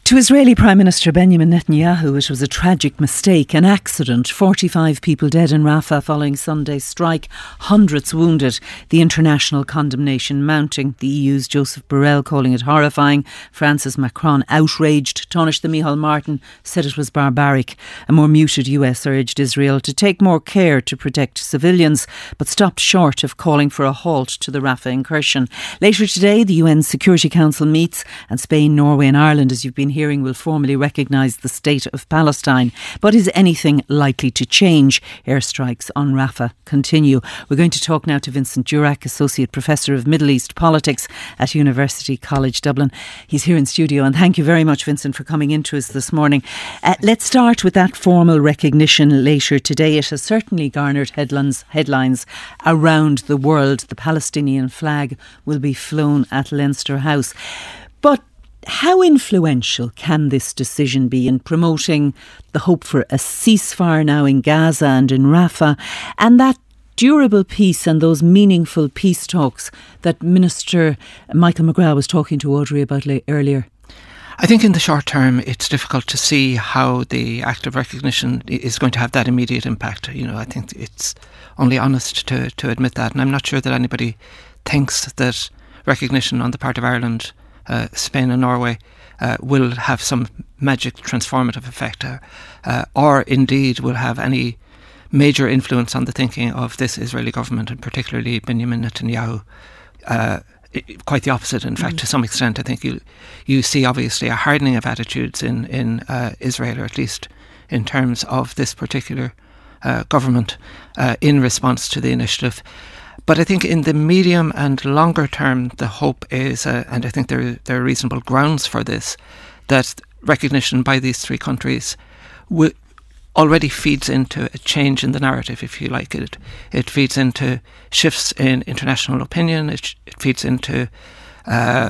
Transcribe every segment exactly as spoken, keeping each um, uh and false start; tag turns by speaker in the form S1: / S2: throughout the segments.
S1: To Israeli Prime Minister Benjamin Netanyahu, it was a tragic mistake, an accident. forty-five people dead in Rafah following Sunday's strike, hundreds wounded. The international condemnation mounting. The E U's Joseph Borrell calling it horrifying. Francis Macron outraged. Tánaiste Micheál Martin said it was barbaric. A more muted U S urged Israel to take more care to protect civilians, but stopped short of calling for a halt to the Rafah incursion. Later today, the U N Security Council meets, and Spain, Norway and Ireland, as you've been hearing, will formally recognise the state of Palestine. But is anything likely to change? Airstrikes on Rafah continue. We're going to talk now to Vincent Durack, Associate Professor of Middle East Politics at University College Dublin. He's here in studio, and thank you very much, Vincent, for coming into us this morning. Uh, let's start with that formal recognition later today. It has certainly garnered headlines, headlines around the world. The Palestinian flag will be flown at Leinster House. But how influential can this decision be in promoting the hope for a ceasefire now in Gaza and in Rafah, and that durable peace and those meaningful peace talks that Minister Michael McGrath was talking to Audrey about earlier?
S2: I think in the short term it's difficult to see how the act of recognition is going to have that immediate impact. You know, I think it's only honest to, to admit that, and I'm not sure that anybody thinks that recognition on the part of Ireland, Uh, Spain and Norway uh, will have some magic transformative effect uh, uh, or indeed will have any major influence on the thinking of this Israeli government, and particularly Benjamin Netanyahu. Uh, it, quite the opposite, in fact, mm. to some extent. I think you you see obviously a hardening of attitudes in, in uh, Israel, or at least in terms of this particular uh, government uh, in response to the initiative. But I think in the medium and longer term, the hope is, uh, and I think there, there are reasonable grounds for this, that recognition by these three countries w- already feeds into a change in the narrative, if you like. It it feeds into shifts in international opinion. It, it feeds into uh,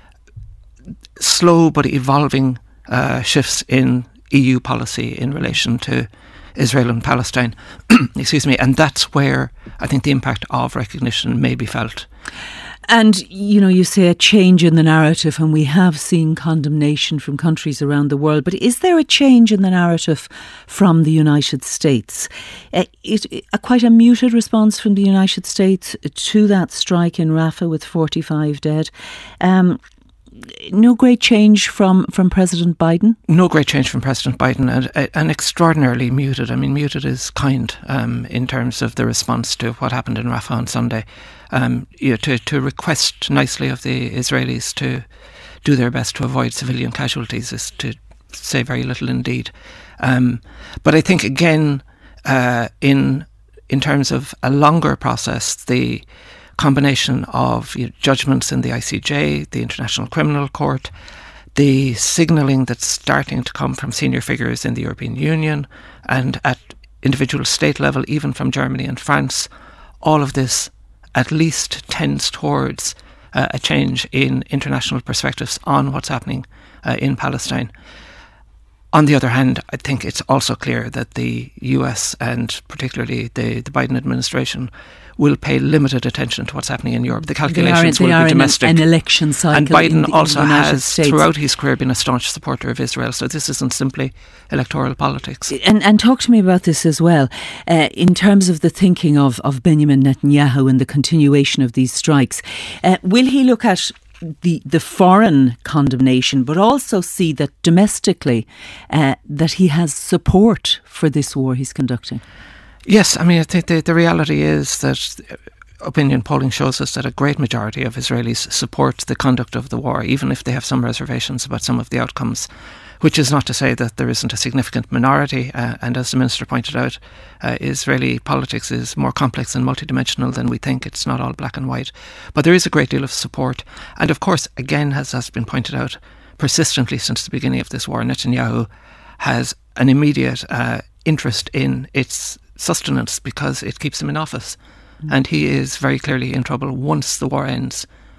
S2: slow but evolving uh, shifts in E U policy in relation to Israel and Palestine. Excuse me. And that's where I think the impact of recognition may be felt.
S1: And, you know, you say a change in the narrative, and we have seen condemnation from countries around the world. But is there a change in the narrative from the United States? Uh, it, a quite a muted response from the United States to that strike in Rafah with forty-five dead. Um, No great change from, from President Biden? No
S2: great change from President Biden, and, and extraordinarily muted. I mean, muted is kind um, in terms of the response to what happened in Rafah on Sunday. Um, you know, to, to request nicely of the Israelis to do their best to avoid civilian casualties is to say very little indeed. Um, but I think, again, uh, in in terms of a longer process, the combination of you know, judgments in the I C J, the International Criminal Court, the signalling that's starting to come from senior figures in the European Union and at individual state level, even from Germany and France, all of this at least tends towards uh, a change in international perspectives on what's happening uh, in Palestine. On the other hand, I think it's also clear that the U S and particularly the, the Biden administration will pay limited attention to what's happening in Europe. The calculations
S1: they are, they
S2: will
S1: are
S2: be domestic.
S1: An, an election cycle.
S2: And Biden
S1: in the,
S2: also
S1: in the
S2: has,
S1: States.
S2: throughout his career, been a staunch supporter of Israel. So this isn't simply electoral politics.
S1: And, and talk to me about this as well. Uh, in terms of the thinking of, of Benjamin Netanyahu and the continuation of these strikes, uh, will he look at the the foreign condemnation, but also see that domestically uh, that he has support for this war he's conducting?
S2: Yes, I mean, I think the, the reality is that opinion polling shows us that a great majority of Israelis support the conduct of the war, even if they have some reservations about some of the outcomes, which is not to say that there isn't a significant minority. Uh, and as the Minister pointed out, uh, Israeli politics is more complex and multidimensional than we think. It's not all black and white. But there is a great deal of support. And of course, again, as has been pointed out persistently since the beginning of this war, Netanyahu has an immediate uh, interest in its sustenance because it keeps him in office. Mm. And he is very clearly in trouble once the war ends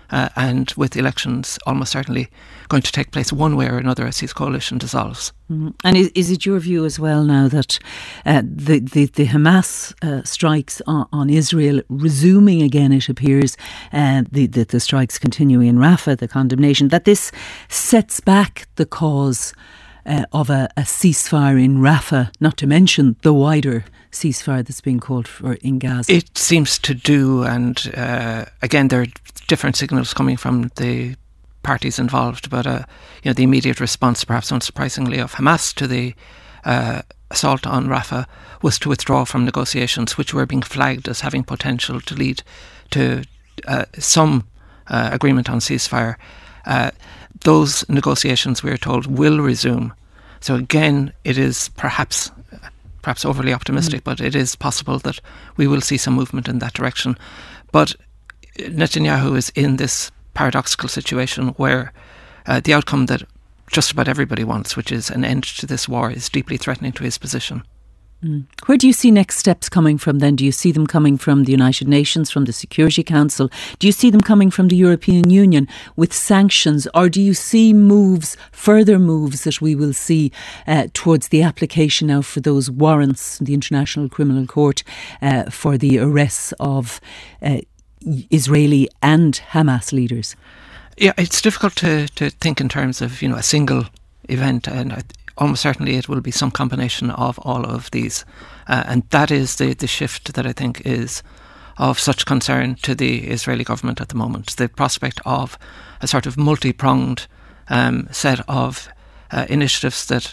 S2: uh, and with elections almost certainly going to take place one way or another as his coalition dissolves.
S1: Mm. And is, is it your view as well now that uh, the, the, the Hamas uh, strikes on, on Israel resuming again, it appears, uh, the, the, the strikes continuing in Rafah, the condemnation, that this sets back the cause uh, of a, a ceasefire in Rafah, not to mention the wider ceasefire that's being called for in Gaza?
S2: It seems to do, and uh, again, there are different signals coming from the parties involved, but uh, you know, the immediate response, perhaps unsurprisingly, of Hamas to the uh, assault on Rafah was to withdraw from negotiations, which were being flagged as having potential to lead to uh, some uh, agreement on ceasefire. Uh, those negotiations, we are told, will resume. So again, it is perhaps perhaps overly optimistic, mm. but it is possible that we will see some movement in that direction. But Netanyahu is in this paradoxical situation where uh, the outcome that just about everybody wants, which is an end to this war, is deeply threatening to his position.
S1: Mm. Where do you see next steps coming from then? Do you see them coming from the United Nations, from the Security Council? Do you see them coming from the European Union with sanctions? Or do you see moves, further moves that we will see uh, towards the application now for those warrants, the International Criminal Court, uh, for the arrests of uh, Israeli and Hamas leaders?
S2: Yeah, it's difficult to, to think in terms of, you know, a single event, and almost certainly it will be some combination of all of these. Uh, and that is the, the shift that I think is of such concern to the Israeli government at the moment. The prospect of a sort of multi-pronged um, set of uh, initiatives that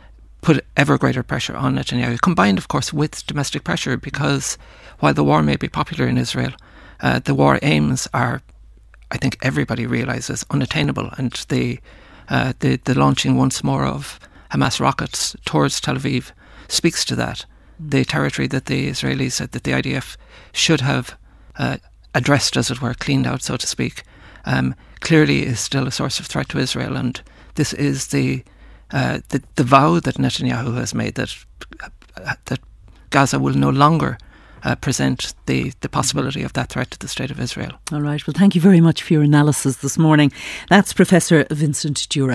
S2: put ever greater pressure on Netanyahu, combined, of course, with domestic pressure, because while the war may be popular in Israel, Uh, the war aims are, I think everybody realises, unattainable, and the, uh, the the launching once more of Hamas rockets towards Tel Aviv speaks to that. Mm. The territory that the Israelis said that the I D F should have uh, addressed, as it were, cleaned out, so to speak, um, clearly is still a source of threat to Israel, and this is the uh, the, the vow that Netanyahu has made that uh, that Gaza will no longer Uh, present the, the possibility of that threat to the State of Israel.
S1: All right. Well, thank you very much for your analysis this morning. That's Professor Vincent Dura.